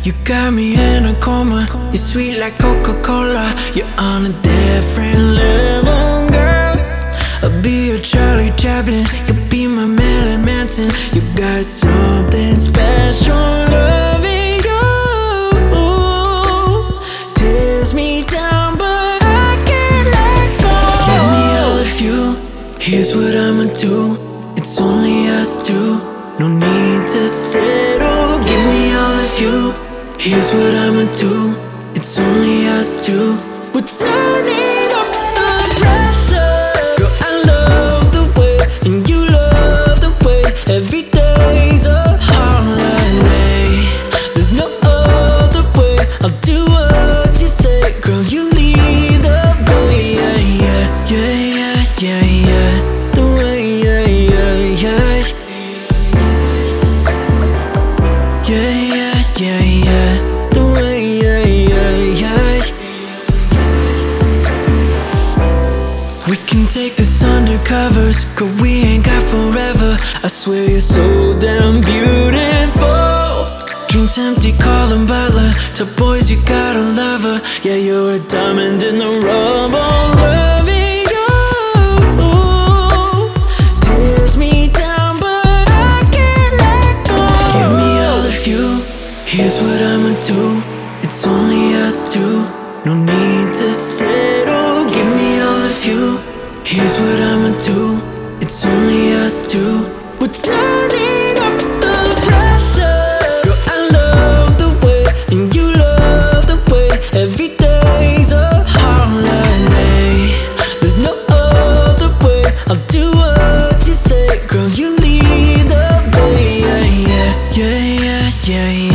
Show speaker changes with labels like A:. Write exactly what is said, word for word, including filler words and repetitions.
A: You got me in a coma. You're sweet like Coca-Cola. You're on a different level, girl. I'll be your Charlie Chaplin. You'll be my Marilyn Manson. You got something special, loving you tears me down, but I can't let go. Give me all of you. Here's what I'ma do. It's only us two. No need to settle. Give me all of you. Here's what I'ma do. It's only us two. We're turning up the pressure. Girl, I love the way, and you love the way. Every day's a holiday. There's no other way. I'll do what you say. Girl, you lead the way. Yeah, yeah, yeah, yeah, yeah, yeah. The way, yeah, yeah, yeah. Yeah, yeah, yeah, yeah. The way, yeah, yeah, yeah. We can take this undercovers, cause we ain't got forever. I swear you're so damn beautiful. Drinks empty, call them butler. To boys, you got a lover. Yeah, you're a diamond in the rough. Oh, loving you tears me down, but I can't let go. Give me all of you. Here's what I'ma do. It's only us two. No need to settle. Give me all of you. Here's what I'ma do. It's only us two. We're turning up the pressure. Girl, I love the way, and you love the way. Every day's a holiday. There's no other way. I'll do what you say. Girl, you lead the way. Yeah, yeah, yeah, yeah, yeah.